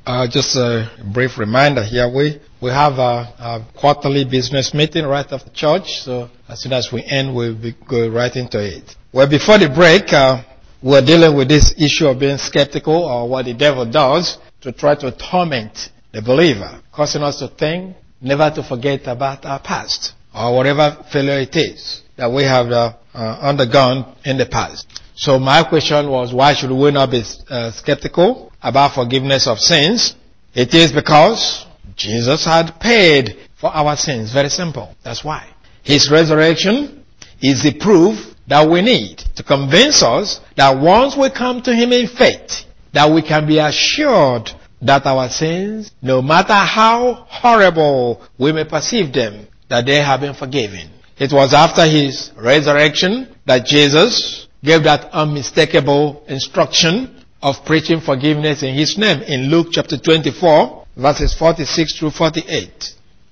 Just a brief reminder here. We have a quarterly business meeting right after church, so as soon as we end, we'll go right into it. Well, before the break, we're dealing with this issue of being skeptical, or what the devil does to try to torment the believer, causing us to think never to forget about our past, or whatever failure it is that we have undergone in the past. So my question was, why should we not be skeptical about forgiveness of sins? It is because Jesus had paid for our sins. Very simple. That's why. His resurrection is the proof that we need to convince us that once we come to Him in faith, that we can be assured that our sins, no matter how horrible we may perceive them, that they have been forgiven. It was after His resurrection that Jesus gave that unmistakable instruction of preaching forgiveness in His name in Luke chapter 24, verses 46 through 48.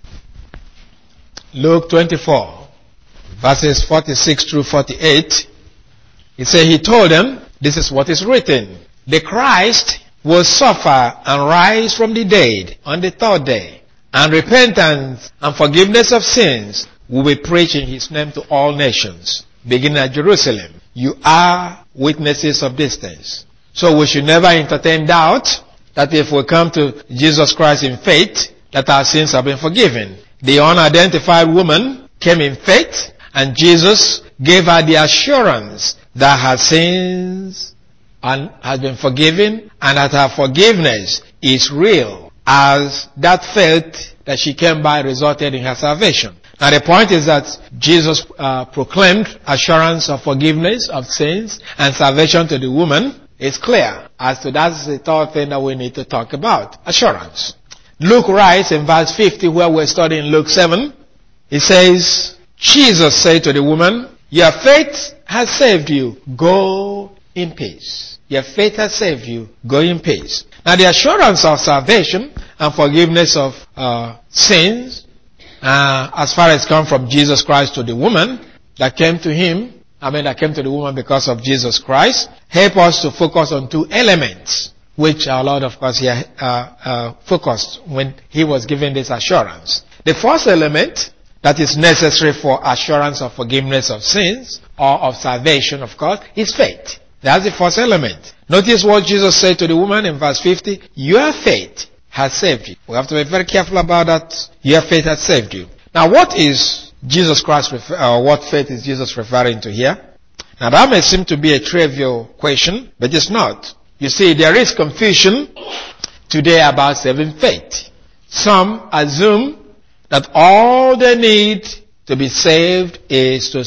Luke 24, verses 46 through 48. He said, He told them, this is what is written, the Christ will suffer and rise from the dead on the third day, and repentance and forgiveness of sins will be preached in His name to all nations, beginning at Jerusalem. You are witnesses of these things. So we should never entertain doubt that if we come to Jesus Christ in faith, that our sins have been forgiven. The unidentified woman came in faith, and Jesus gave her the assurance that her sins has been forgiven, and that her forgiveness is real, as that faith that she came by resulted in her salvation. Now the point is that Jesus proclaimed assurance of forgiveness of sins and salvation to the woman. It's clear as to that's the third thing that we need to talk about. Assurance. Luke writes in verse 50, where we're studying Luke 7, he says, Jesus said to the woman, your faith has saved you. Go in peace. Your faith has saved you. Go in peace. Now the assurance of salvation and forgiveness of sins, as far as come from Jesus Christ to the woman that came to the woman because of Jesus Christ, help us to focus on two elements, which our Lord, of course, here focused when He was giving this assurance. The first element that is necessary for assurance of forgiveness of sins, or of salvation, of course, is faith. That's the first element. Notice what Jesus said to the woman in verse 50, your faith has saved you. We have to be very careful about that. Your faith has saved you. Now what is Jesus Christ, what faith is Jesus referring to here? Now that may seem to be a trivial question, but it's not. You see, there is confusion today about saving faith. Some assume that all they need to be saved is to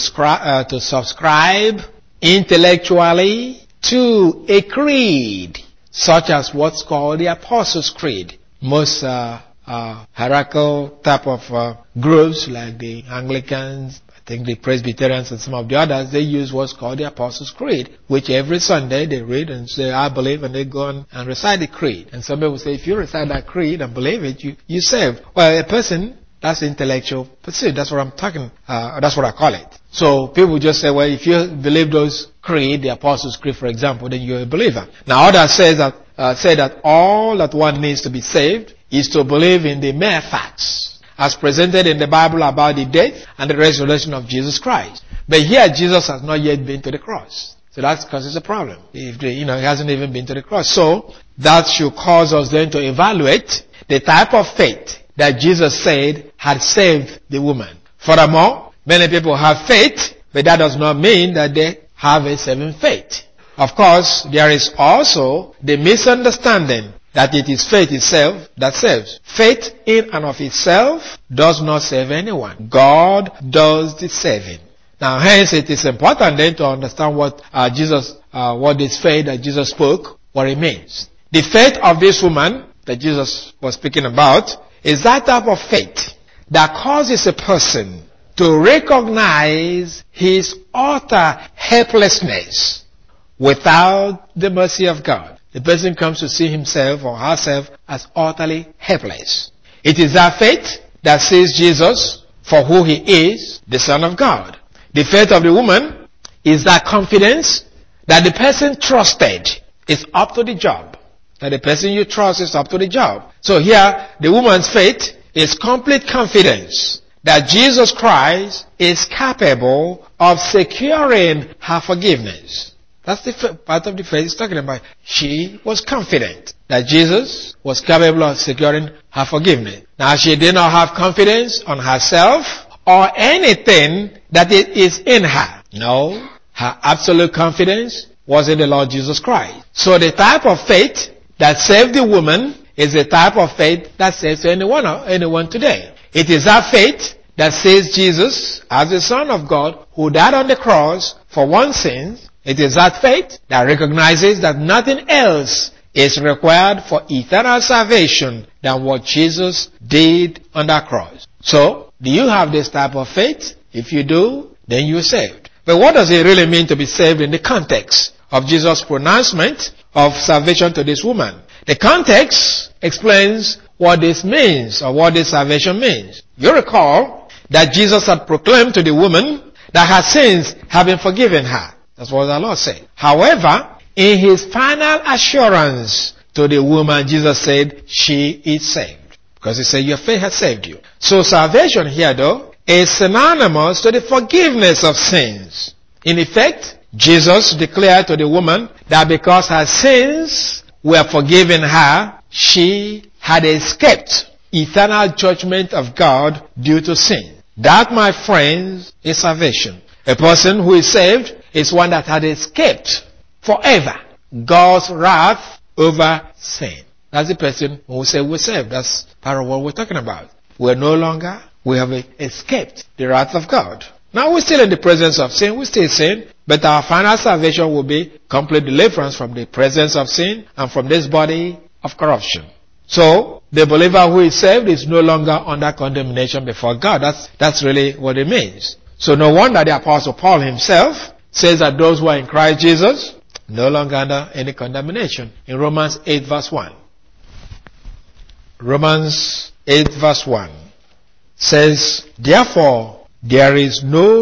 subscribe intellectually to a creed, such as what's called the Apostles' Creed. Most hierarchical type of groups like the Anglicans, I think the Presbyterians and some of the others, they use what's called the Apostles' Creed, which every Sunday they read and say, I believe, and they go on and recite the creed. And some people say, if you recite that creed and believe it, you saved. Well, a person, that's intellectual pursuit. That's what I'm talking, that's what I call it. So people just say, well, if you believe those creed, the Apostles' Creed, for example, then you're a believer. Now others say that all that one needs to be saved is to believe in the mere facts as presented in the Bible about the death and the resurrection of Jesus Christ. But here Jesus has not yet been to the cross. So that causes a problem. If he hasn't even been to the cross. So that should cause us then to evaluate the type of faith that Jesus said had saved the woman. Furthermore, many people have faith, but that does not mean that they have a saving faith. Of course, there is also the misunderstanding that it is faith itself that saves. Faith in and of itself does not save anyone. God does the saving. Now hence it is important then to understand what this faith that Jesus spoke, what it means. The faith of this woman that Jesus was speaking about is that type of faith that causes a person to recognize his utter helplessness without the mercy of God. The person comes to see himself or herself as utterly helpless. It is that faith that sees Jesus for who He is, the Son of God. The faith of the woman is that confidence that the person trusted is up to the job. that the person you trust is up to the job. So here, the woman's faith is complete confidence that Jesus Christ is capable of securing her forgiveness. That's the part of the faith he's talking about. She was confident that Jesus was capable of securing her forgiveness. Now she did not have confidence on herself or anything that is in her. No, her absolute confidence was in the Lord Jesus Christ. So the type of faith that saved the woman is the type of faith that saves anyone today. It is that faith that says Jesus as the Son of God who died on the cross for one's sins. It is that faith that recognizes that nothing else is required for eternal salvation than what Jesus did on that cross. So, do you have this type of faith? If you do, then you're saved. But what does it really mean to be saved in the context of Jesus' pronouncement of salvation to this woman? The context explains what this means or what this salvation means. You recall that Jesus had proclaimed to the woman that her sins have been forgiven her. That's what the Lord said. However, in his final assurance to the woman, Jesus said, she is saved. Because he said, your faith has saved you. So salvation here though is synonymous to the forgiveness of sins. In effect, Jesus declared to the woman that because her sins were forgiven her, she had escaped eternal judgment of God due to sin. That, my friends, is salvation. A person who is saved is one that had escaped forever God's wrath over sin. That's the person who say we're saved. That's part of what we're talking about. We have escaped the wrath of God. Now we're still in the presence of sin. We still sin. But our final salvation will be complete deliverance from the presence of sin and from this body of corruption. So, the believer who is saved is no longer under condemnation before God. That's really what it means. So no wonder the Apostle Paul himself says that those who are in Christ Jesus no longer under any condemnation. In Romans 8 verse 1. Romans 8 verse 1 says, therefore, there is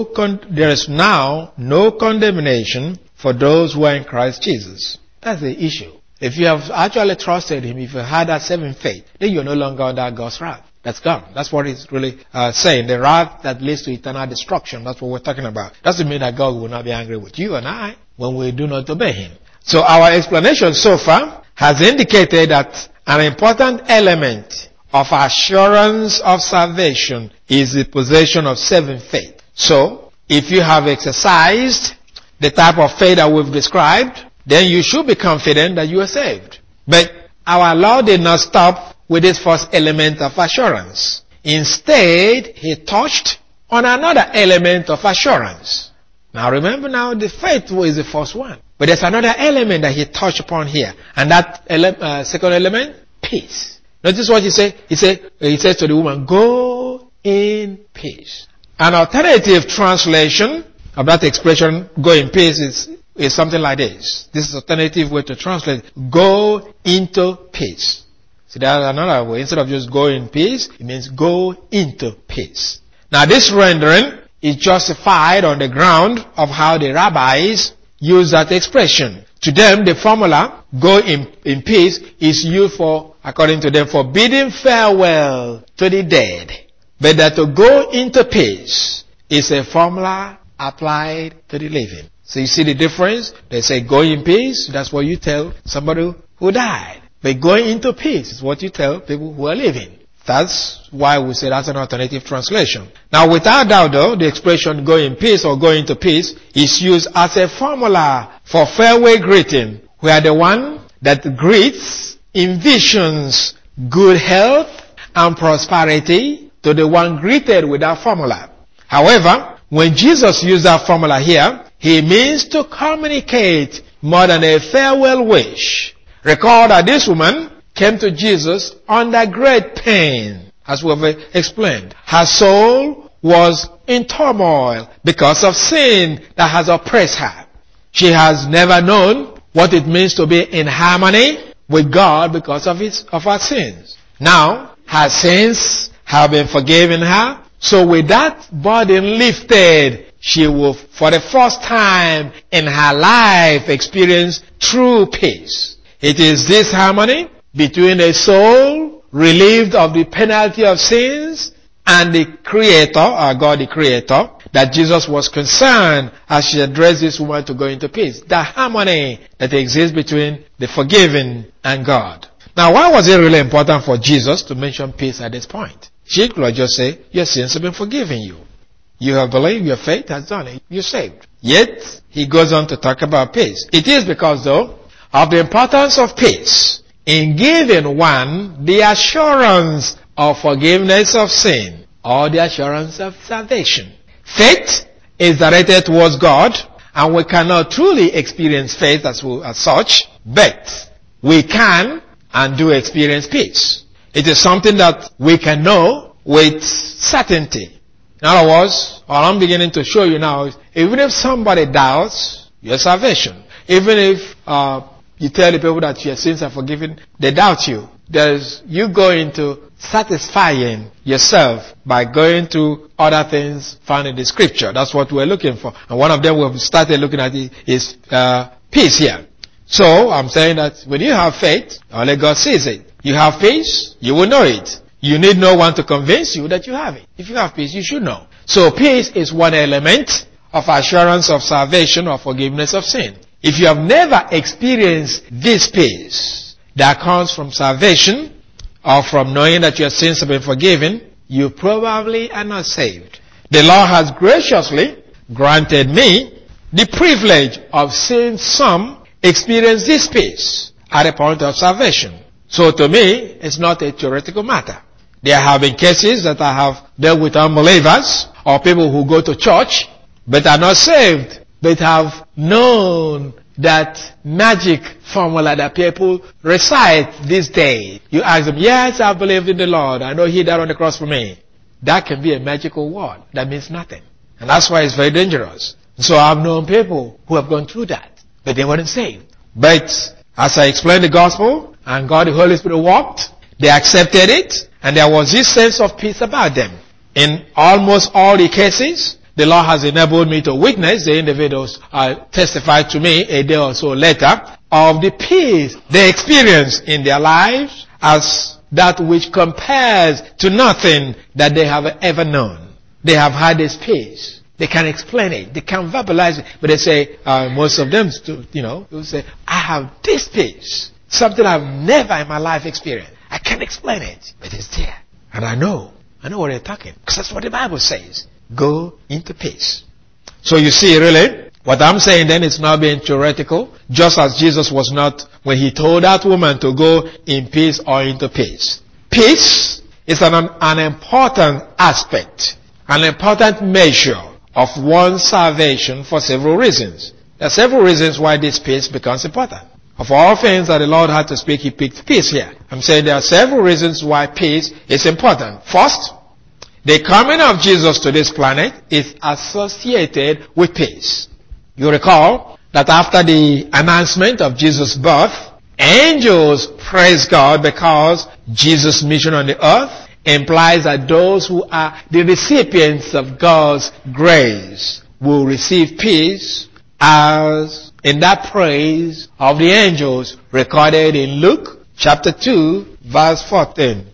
now no condemnation for those who are in Christ Jesus. That's the issue. If you have actually trusted him, if you had that saving faith, then you're no longer under God's wrath. That's gone. That's what he's really saying. The wrath that leads to eternal destruction. That's what we're talking about. Doesn't mean that God will not be angry with you and I when we do not obey him. So our explanation so far has indicated that an important element of assurance of salvation is the possession of saving faith. So, if you have exercised the type of faith that we've described, then you should be confident that you are saved. But our Lord did not stop with this first element of assurance. Instead, he touched on another element of assurance. Now remember the faith is the first one. But there's another element that he touched upon here. And that second element, peace. Notice what he said. He says to the woman, go in peace. An alternative translation of that expression, go in peace, is something like this. This is an alternative way to translate. Go into peace. So there's another way. Instead of just go in peace, it means go into peace. Now this rendering is justified on the ground of how the rabbis use that expression. To them, the formula, go in peace, is used for, according to them, for bidding farewell to the dead. But that to go into peace is a formula applied to the living. So you see the difference? They say go in peace, that's what you tell somebody who died. But going into peace is what you tell people who are living. That's why we say that's an alternative translation. Now without doubt though, the expression go in peace or go into peace is used as a formula for farewell greeting, where the one that greets envisions good health and prosperity to the one greeted with that formula. However, when Jesus used that formula here, he means to communicate more than a farewell wish. Recall that this woman came to Jesus under great pain, as we have explained. Her soul was in turmoil because of sin that has oppressed her. She has never known what it means to be in harmony with God because of her sins. Now, her sins have been forgiven her. So with that burden lifted, she will, for the first time in her life, experience true peace. It is this harmony between a soul relieved of the penalty of sins and the Creator, our God the Creator, that Jesus was concerned as she addressed this woman to go into peace. The harmony that exists between the forgiven and God. Now, why was it really important for Jesus to mention peace at this point? She could just say, your sins have been forgiven you. You have believed, your faith has done it. You're saved. Yet, he goes on to talk about peace. It is because, though, of the importance of peace in giving one the assurance of forgiveness of sin or the assurance of salvation. Faith is directed towards God, and we cannot truly experience faith as such, but we can and do experience peace. It is something that we can know with certainty. In other words, all I'm beginning to show you now is, even if somebody doubts your salvation, even if you tell the people that your sins are forgiven, they doubt you. You go into satisfying yourself by going to other things found in the scripture. That's what we're looking for. And one of them we've started looking at is peace here. So, I'm saying that when you have faith, only God sees it. You have peace, you will know it. You need no one to convince you that you have it. If you have peace, you should know. So, peace is one element of assurance of salvation or forgiveness of sin. If you have never experienced this peace that comes from salvation or from knowing that your sins have been forgiven, you probably are not saved. The Lord has graciously granted me the privilege of seeing some experience this peace at the point of salvation. So to me, it's not a theoretical matter. There have been cases that I have dealt with unbelievers or people who go to church but are not saved, but have known that magic formula that people recite these days. You ask them, yes, I believed in the Lord. I know He died on the cross for me. That can be a magical word. That means nothing. And that's why it's very dangerous. So I've known people who have gone through that, but they weren't saved. But as I explained the gospel, and God the Holy Spirit walked, they accepted it, and there was this sense of peace about them. In almost all the cases, the Lord has enabled me to witness. The individuals testified to me a day or so later of the peace they experience in their lives as that which compares to nothing that they have ever known. They have had this peace. They can explain it. They can verbalize it. But they say, most of them, will say, I have this peace. Something I've never in my life experienced. I can't explain it, but it's there. And I know what they're talking. Because that's what the Bible says. Go into peace. So you see, really, what I'm saying then is not being theoretical, just as Jesus was not when He told that woman to go in peace or into peace. Peace is an important aspect, an important measure of one's salvation for several reasons. There are several reasons why this peace becomes important. Of all things that the Lord had to speak, He picked peace here. I'm saying there are several reasons why peace is important. First, the coming of Jesus to this planet is associated with peace. You recall that after the announcement of Jesus' birth, angels praise God because Jesus' mission on the earth implies that those who are the recipients of God's grace will receive peace, as in that praise of the angels recorded in Luke chapter 2 verse 14.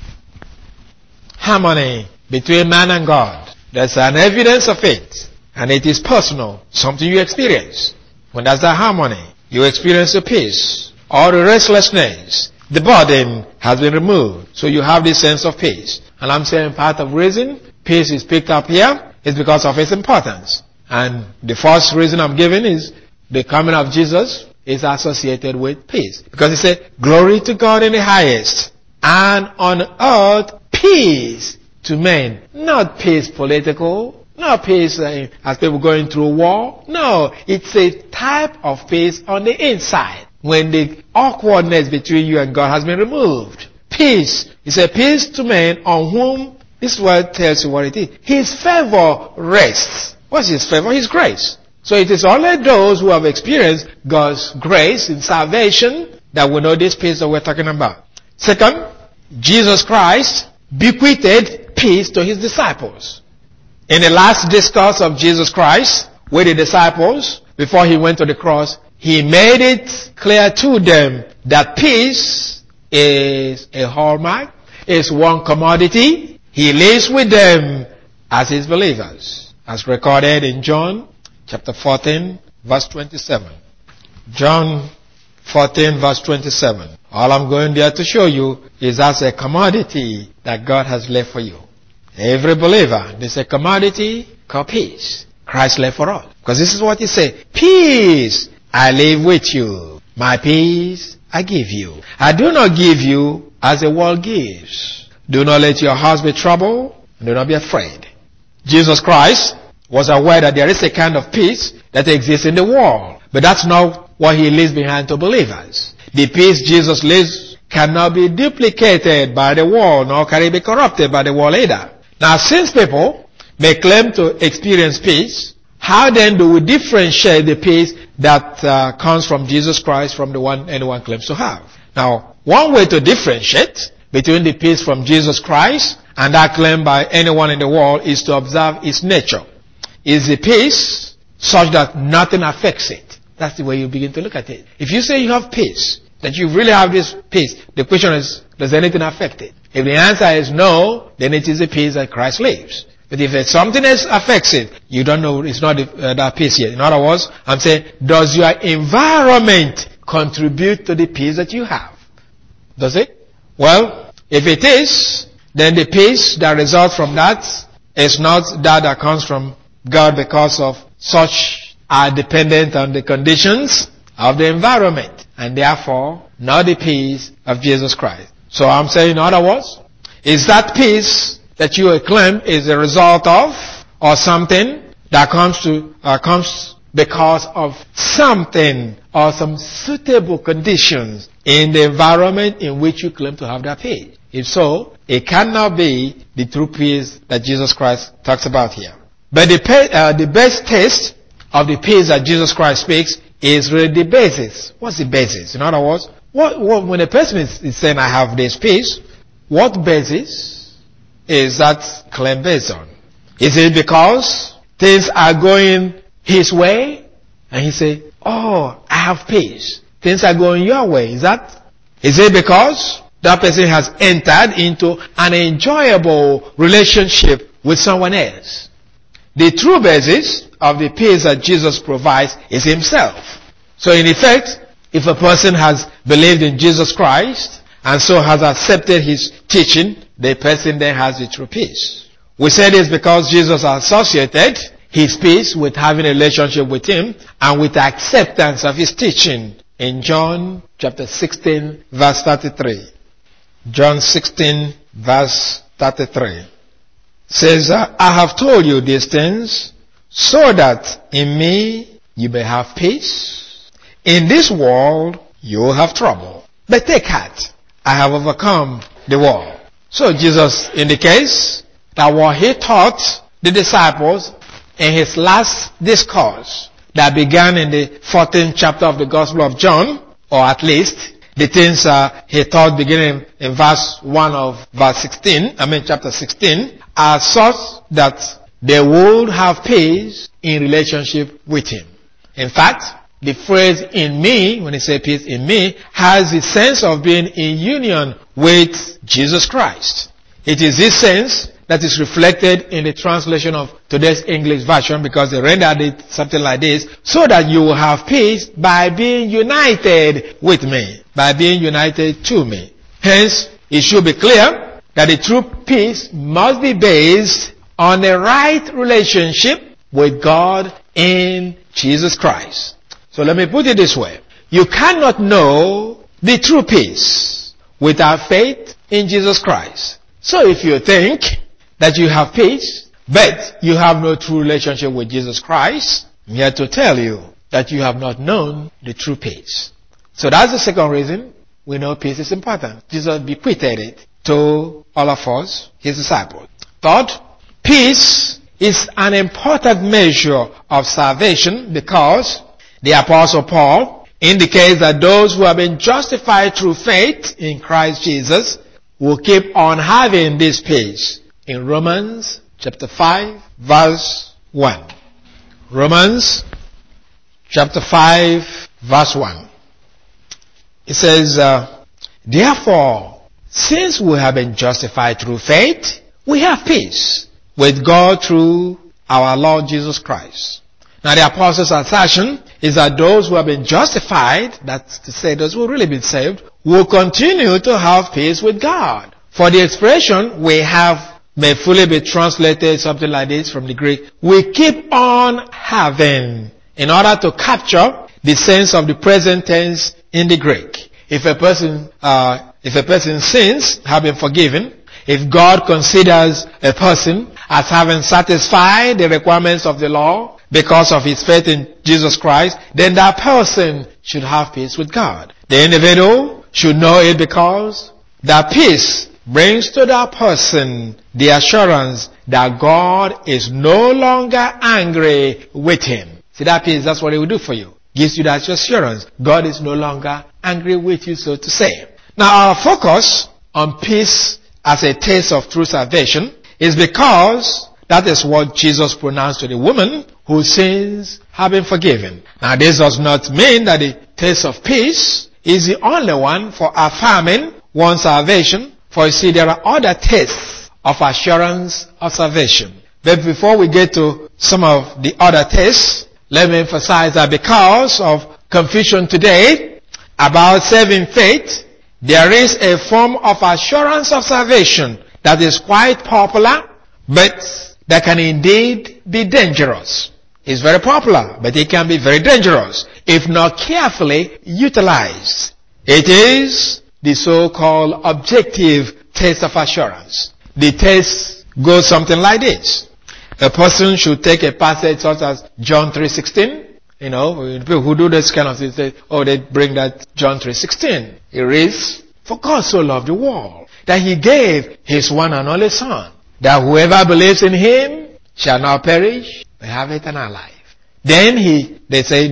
Harmony between man and God. There's an evidence of it, and it is personal, something you experience. When there's that harmony, you experience the peace, all the restlessness, the burden has been removed, so you have this sense of peace. And I'm saying part of reason peace is picked up here is because of its importance. And the first reason I'm giving is the coming of Jesus is associated with peace. Because He said, glory to God in the highest, and on earth peace to men. Not peace political, not peace as people going through war. No, it's a type of peace on the inside, when the awkwardness between you and God has been removed. Peace. It's a peace to men on whom, this word tells you what it is. His favor rests. What's His favor? His grace. So it is only those who have experienced God's grace in salvation that will know this peace that we're talking about. Second, Jesus Christ bequeathed peace to His disciples. In the last discourse of Jesus Christ with the disciples, before He went to the cross, he made it clear to them that peace is a hallmark, is one commodity. He lives with them as his believers, as recorded in John chapter 14, verse 27. John 14, verse 27. All I'm going there to show you is as a commodity that God has left for you. Every believer, there's a commodity called peace. Christ left for all. Because this is what he said. Peace I live with you. My peace I give you. I do not give you as the world gives. Do not let your hearts be troubled. And do not be afraid. Jesus Christ was aware that there is a kind of peace that exists in the world. But that's not what he leaves behind to believers. The peace Jesus leaves cannot be duplicated by the world, nor can it be corrupted by the world either. Now, since people may claim to experience peace, how then do we differentiate the peace that comes from Jesus Christ from the one anyone claims to have? Now, one way to differentiate between the peace from Jesus Christ and that claimed by anyone in the world is to observe its nature. Is the peace such that nothing affects it? That's the way you begin to look at it. If you say you have peace, that you really have this peace, the question is, does anything affect it? If the answer is no, then it is a peace that Christ lives. But if something else affects it, you don't know, it's not that peace yet. In other words, I'm saying, does your environment contribute to the peace that you have? Does it? Well, if it is, then the peace that results from that is not that comes from God, because of such are dependent on the conditions of the environment, and therefore not the peace of Jesus Christ. So I'm saying, in other words, is that peace that you claim is a result of, or something that comes because of something or some suitable conditions in the environment in which you claim to have that peace? If so, it cannot be the true peace that Jesus Christ talks about here. But the best test of the peace that Jesus Christ speaks is really the basis. What's the basis? In other words, when a person is saying, I have this peace, what basis is that claim based on? Is it because things are going his way and he say, oh, I have peace. Things are going your way. Is it because that person has entered into an enjoyable relationship with someone else? The true basis of the peace that Jesus provides is himself. So in effect, if a person has believed in Jesus Christ and so has accepted his teaching, the person then has the true peace. We say this because Jesus associated his peace with having a relationship with him and with acceptance of his teaching in John chapter 16 verse 33. John 16 verse 33 says, I have told you these things so that in me you may have peace. In this world you will have trouble. But take heart, I have overcome the world. So Jesus indicates that what he taught the disciples in his last discourse that began in the 14th chapter of the Gospel of John, or at least the things he taught beginning in verse 1 of chapter 16, are such that they would have peace in relationship with him. In fact, the phrase in me, when he says peace in me, has the sense of being in union with Jesus Christ. It is this sense that is reflected in the translation of today's English version, because they rendered it something like this, so that you will have peace by being united with me, by being united to me. Hence, it should be clear that the true peace must be based on a right relationship with God in Jesus Christ. So let me put it this way. You cannot know the true peace without faith in Jesus Christ. So if you think that you have peace, but you have no true relationship with Jesus Christ, I'm here to tell you that you have not known the true peace. So that's the second reason we know peace is important. Jesus bequeathed it to all of us, his disciples. Third, peace is an important measure of salvation, because the Apostle Paul indicates that those who have been justified through faith in Christ Jesus will keep on having this peace. In Romans chapter 5 verse 1. Romans chapter 5 verse 1. It says, therefore, since we have been justified through faith, we have peace with God through our Lord Jesus Christ. Now the apostle's assertion is that those who have been justified, that's to say those who have really been saved, will continue to have peace with God. For the expression we have may fully be translated something like this from the Greek. We keep on having, in order to capture the sense of the present tense in the Greek. If a person sins, have been forgiven, if God considers a person as having satisfied the requirements of the law because of his faith in Jesus Christ, then that person should have peace with God. The individual should know it because that peace brings to that person the assurance that God is no longer angry with him. See, that peace, that's what it will do for you. Gives you that assurance. God is no longer angry with you, so to say. Now our focus on peace as a taste of true salvation is because that is what Jesus pronounced to the woman whose sins have been forgiven. Now this does not mean that the taste of peace is the only one for affirming one's salvation. For you see, there are other tastes of assurance of salvation. But before we get to some of the other tastes, let me emphasize that because of confusion today about saving faith, there is a form of assurance of salvation that is quite popular, but that can indeed be dangerous. It's very popular, but it can be very dangerous if not carefully utilized. It is the so-called objective test of assurance. The test goes something like this. A person should take a passage such as John 3:16. You know, people who do this kind of thing say, they bring that John 3:16. It reads, for God so loved the world that he gave his one and only Son, that whoever believes in him shall not perish, but have eternal life. Then they say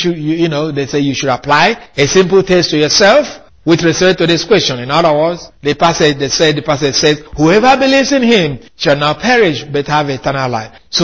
you should apply a simple test to yourself with respect to this question. In other words, the passage says, whoever believes in him shall not perish, but have eternal life. So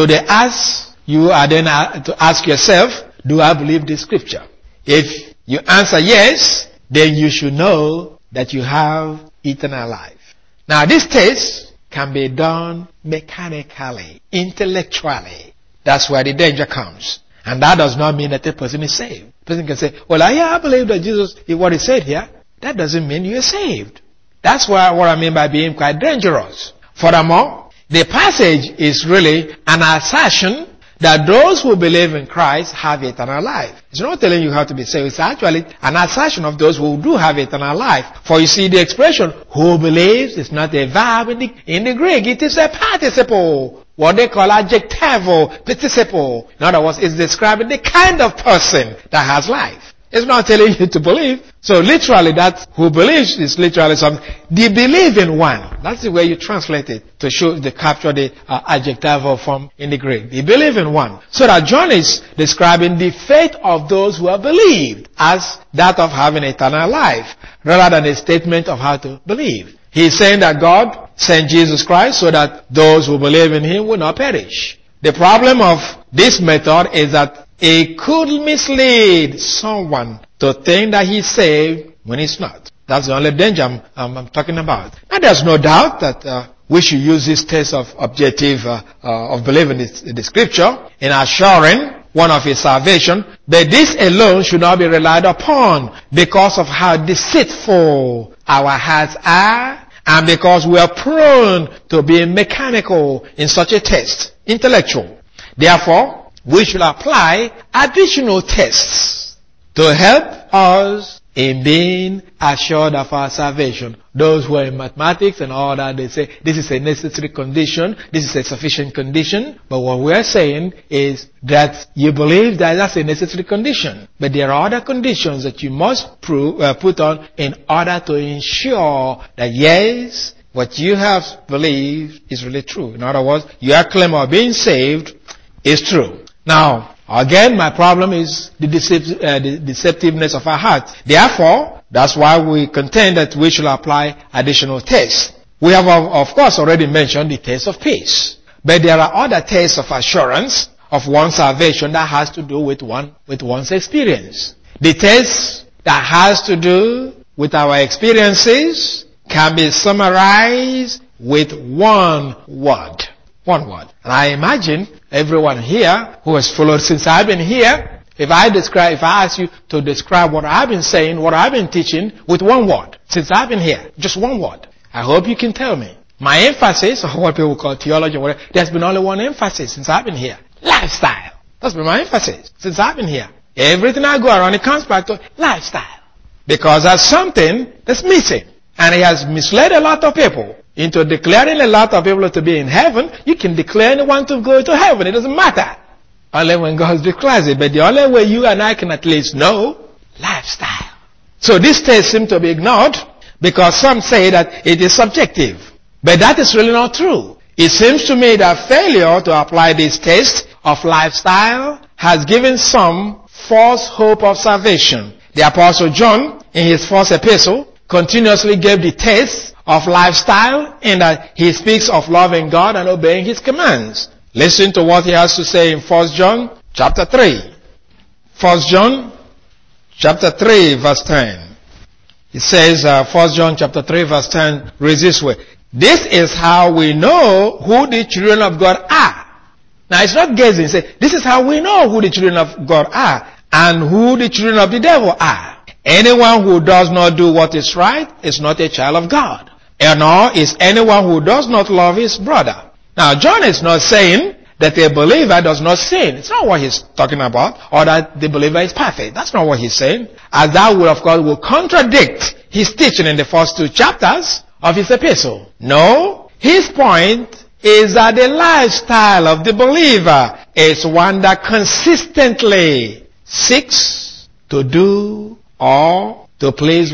you are then to ask yourself, do I believe this scripture? If you answer yes, then you should know that you have eternal life. Now this test can be done mechanically, intellectually. That's where the danger comes. And that does not mean that a person is saved. A person can say, I believe that Jesus is what he said here. That doesn't mean you're saved. That's what I mean by being quite dangerous. Furthermore, the passage is really an assertion that those who believe in Christ have eternal life. It's not telling you how to be saved. It's actually an assertion of those who do have eternal life. For you see, the expression who believes is not a verb in the Greek. It is a participle. What they call adjectival participle. In other words, it's describing the kind of person that has life. It's not telling you to believe. So literally that who believes is literally something. The believing one. That's the way you translate it to capture the adjectival form in the Greek. The believing one. So that John is describing the faith of those who have believed as that of having eternal life, rather than a statement of how to believe. He's saying that God sent Jesus Christ so that those who believe in him will not perish. The problem of this method is that it could mislead someone to think that he's saved when he's not. That's the only danger I'm talking about. And there's no doubt that we should use this test of objective of believing the scripture in assuring one of his salvation, but this alone should not be relied upon because of how deceitful our hearts are and because we are prone to be mechanical in such a test, intellectual. Therefore, we should apply additional tests to help us in being assured of our salvation. Those who are in mathematics and all that, they say this is a necessary condition, this is a sufficient condition. But what we are saying is that you believe that that's a necessary condition. But there are other conditions that you must put on in order to ensure that yes, what you have believed is really true. In other words, your claim of being saved is true. Now, again, my problem is the deceptiveness of our heart. Therefore, that's why we contend that we should apply additional tests. We have, of course, already mentioned the test of peace. But there are other tests of assurance of one's salvation that has to do with one's experience. The test that has to do with our experiences can be summarized with one word. One word. And I imagine everyone here who has followed since I've been here, if I ask you to describe what I've been saying, what I've been teaching with one word, since I've been here, just one word, I hope you can tell me. My emphasis, or what people call theology, whatever, there's been only one emphasis since I've been here. Lifestyle. That's been my emphasis since I've been here. Everything I go around, it comes back to lifestyle. Because there's something that's missing. And it has misled a lot of people into declaring a lot of people to be in heaven. You can declare anyone to go to heaven. It doesn't matter. Only when God declares it. But the only way you and I can at least know, lifestyle. So this test seems to be ignored because some say that it is subjective. But that is really not true. It seems to me that failure to apply this test of lifestyle has given some false hope of salvation. The Apostle John, in his first epistle, continuously gave the test of lifestyle in that he speaks of loving God and obeying his commands. Listen to what he has to say in 1 John chapter 3. 1 John chapter 3 verse 10. It says, 1 John chapter 3 verse 10 reads this way. This is how we know who the children of God are. Now it's not guessing. Say, this is how we know who the children of God are and who the children of the devil are. Anyone who does not do what is right is not a child of God. And nor is anyone who does not love his brother. Now John is not saying that a believer does not sin. It's not what he's talking about. Or that the believer is perfect. That's not what he's saying. As that will of course will contradict his teaching in the first 2 chapters of his epistle. No, his point is that the lifestyle of the believer is one that consistently seeks to do or to please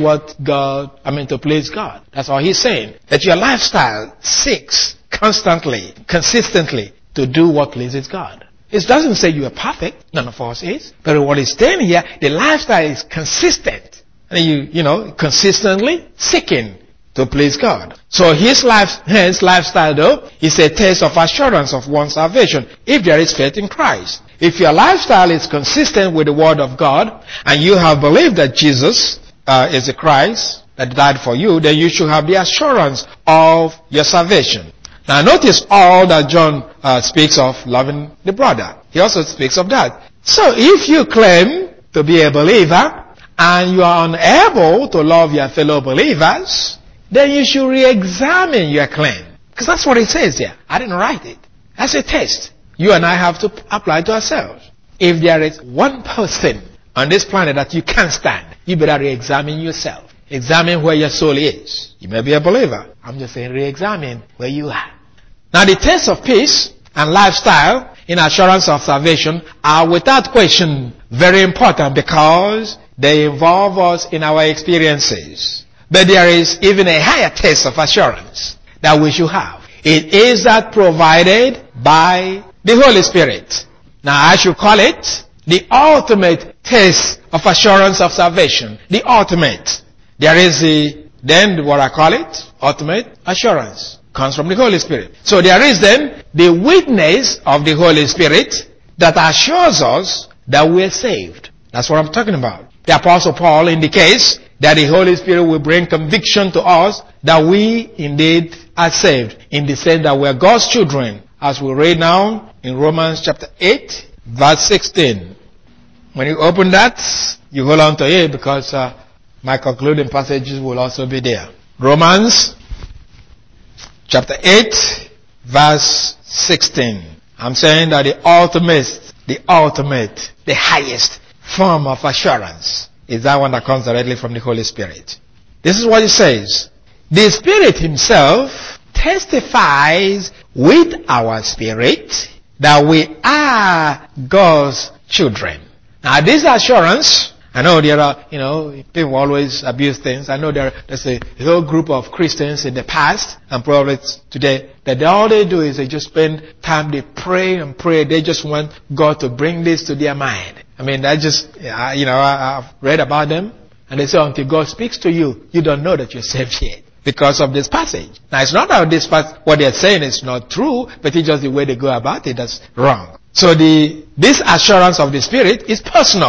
to please God. That's all he's saying. That your lifestyle seeks constantly, consistently to do what pleases God. It doesn't say you are perfect. None of us is. But what he's saying here, the lifestyle is consistent. And consistently seeking to please God. So his lifestyle though is a test of assurance of one's salvation if there is faith in Christ. If your lifestyle is consistent with the word of God and you have believed that Jesus is the Christ that died for you, then you should have the assurance of your salvation. Now notice all that John speaks of loving the brother. He also speaks of that. So if you claim to be a believer and you are unable to love your fellow believers, then you should re-examine your claim. Because that's what it says here. I didn't write it. That's a test you and I have to apply to ourselves. If there is one person on this planet that you can't stand, you better re-examine yourself. Examine where your soul is. You may be a believer. I'm just saying re-examine where you are. Now the tests of peace and lifestyle in assurance of salvation are without question very important because they involve us in our experiences. But there is even a higher test of assurance that we should have. It is that provided by the Holy Spirit. Now I should call it the ultimate test of assurance of salvation. The ultimate. There is what I call it, ultimate assurance. Comes from the Holy Spirit. So there is then the witness of the Holy Spirit that assures us that we are saved. That's what I'm talking about. The Apostle Paul indicates that the Holy Spirit will bring conviction to us that we indeed are saved in the sense that we are God's children, as we read now in Romans chapter 8 verse 16. When you open that, you hold on to it because my concluding passages will also be there. Romans chapter 8 verse 16. I'm saying that the ultimate, the highest form of assurance is that one that comes directly from the Holy Spirit. This is what it says. The Spirit Himself testifies with our spirit that we are God's children. Now this assurance, I know there are, people always abuse things. I know there's a whole group of Christians in the past and probably today that all they do is they just spend time, they pray and pray. They just want God to bring this to their mind. I mean, I've read about them and they say until God speaks to you, you don't know that you're saved yet because of this passage. Now it's not that this what they're saying is not true, but it's just the way they go about it that's wrong. So this assurance of the Spirit is personal.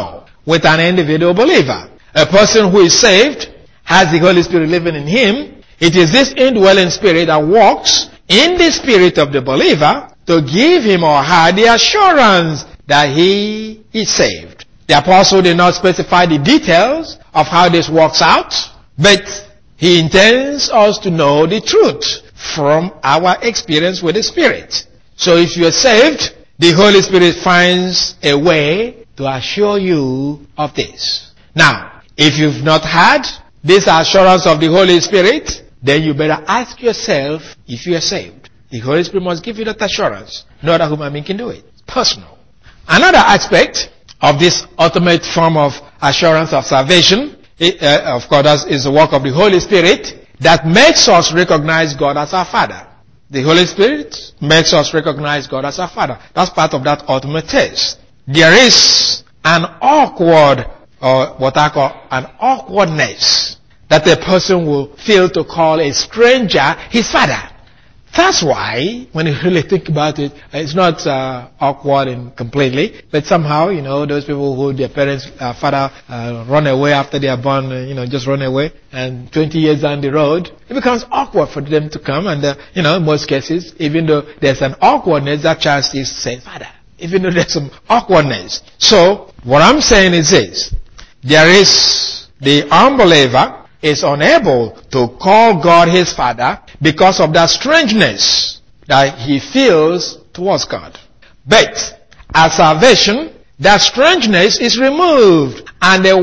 with an individual believer. A person who is saved has the Holy Spirit living in him. It is this indwelling spirit that works in the spirit of the believer to give him or her the assurance that he is saved. The apostle did not specify the details of how this works out, but he intends us to know the truth from our experience with the Spirit. So if you are saved, the Holy Spirit finds a way to assure you of this. Now, if you've not had this assurance of the Holy Spirit, then you better ask yourself if you are saved. The Holy Spirit must give you that assurance. No other human being can do it. It's personal. Another aspect of this ultimate form of assurance of salvation, of course, that is the work of the Holy Spirit that makes us recognize God as our Father. The Holy Spirit makes us recognize God as our Father. That's part of that ultimate test. There is an awkward, or what I call an awkwardness, that a person will feel to call a stranger his father. That's why, when you really think about it, it's not awkward and completely, but somehow, those people who their parents, father, run away after they are born, just run away, and 20 years down the road, it becomes awkward for them to come, and, in most cases, even though there's an awkwardness, that child still says father, even though there's some awkwardness. So, what I'm saying is this: there is the unbeliever is unable to call God his Father because of that strangeness that he feels towards God. But at salvation, that strangeness is removed, and the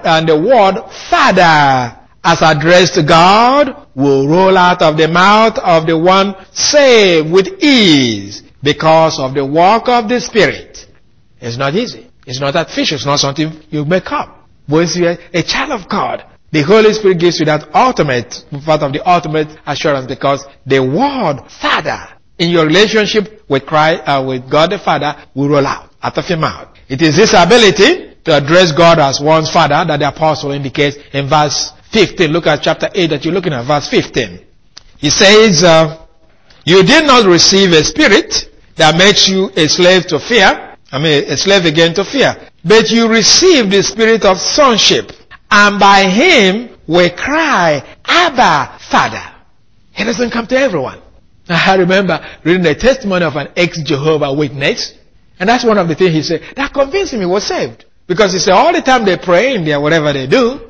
word Father as addressed to God will roll out of the mouth of the one saved with ease because of the work of the Spirit. It's not easy. It's not artificial. It's not something you make up. But if you're a child of God, the Holy Spirit gives you that part of the ultimate assurance, because the word Father in your relationship with Christ, with God the Father, will roll out of your mouth. It is this ability to address God as one's Father that the apostle indicates in verse 15. Look at chapter 8 that you're looking at, verse 15. He says, you did not receive a spirit that makes you a slave to fear. A slave again to fear. But you received the spirit of sonship. And by him we cry, Abba, Father. He doesn't come to everyone. I remember reading the testimony of an ex-Jehovah Witness, and that's one of the things he said that convinced him he was saved. Because he said all the time they pray in there, whatever they do,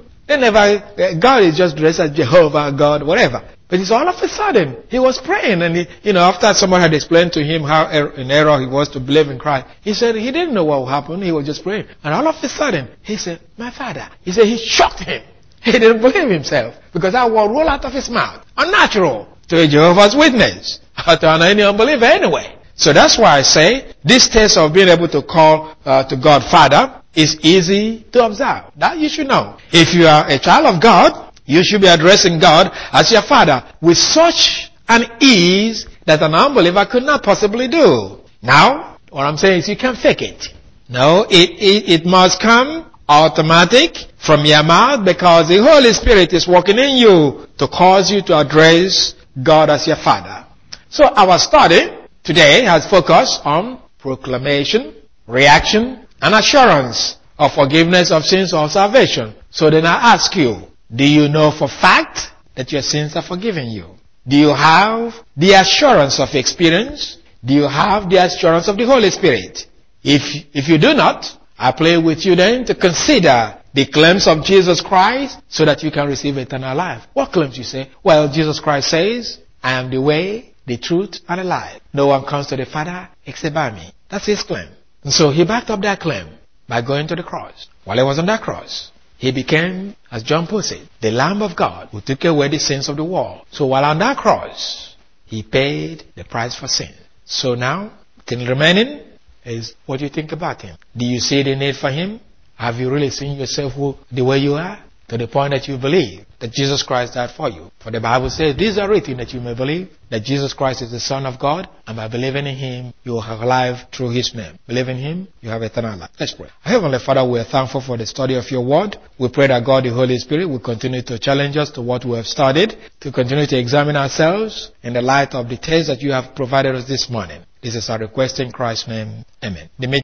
God is just dressed as Jehovah, God, whatever. But it's all of a sudden, he was praying, and after someone had explained to him how in error he was to believe in Christ, he said he didn't know what would happen, he was just praying. And all of a sudden, he said, my Father. He said he shocked him. He didn't believe himself, because that word rolled out of his mouth. Unnatural to a Jehovah's Witness, or to any unbeliever anyway. So that's why I say, this test of being able to call to God Father is easy to observe. That you should know. If you are a child of God, you should be addressing God as your Father with such an ease that an unbeliever could not possibly do. Now, what I'm saying is you can't fake it. No, it must come automatic from your mouth, because the Holy Spirit is working in you to cause you to address God as your Father. So our study today has focused on proclamation, reaction, and assurance of forgiveness of sins or salvation. So then I ask you, do you know for fact that your sins are forgiven you? Do you have the assurance of experience? Do you have the assurance of the Holy Spirit? If you do not, I play with you then to consider the claims of Jesus Christ so that you can receive eternal life. What claims you say? Well, Jesus Christ says, I am the way, the truth, and the life. No one comes to the Father except by me. That's his claim. And so he backed up that claim by going to the cross. While he was on that cross, he became, as John puts it, the Lamb of God who took away the sins of the world. So while on that cross, he paid the price for sin. So now, the thing remaining is what you think about him. Do you see the need for him? Have you really seen yourself the way you are? To the point that you believe that Jesus Christ died for you. For the Bible says, these are written that you may believe that Jesus Christ is the Son of God, and by believing in him, you will have life through his name. Believe in him, you have eternal life. Let's pray. Heavenly Father, we are thankful for the study of your word. We pray that God, the Holy Spirit, will continue to challenge us to what we have studied, to continue to examine ourselves in the light of the text that you have provided us this morning. This is our request in Christ's name. Amen.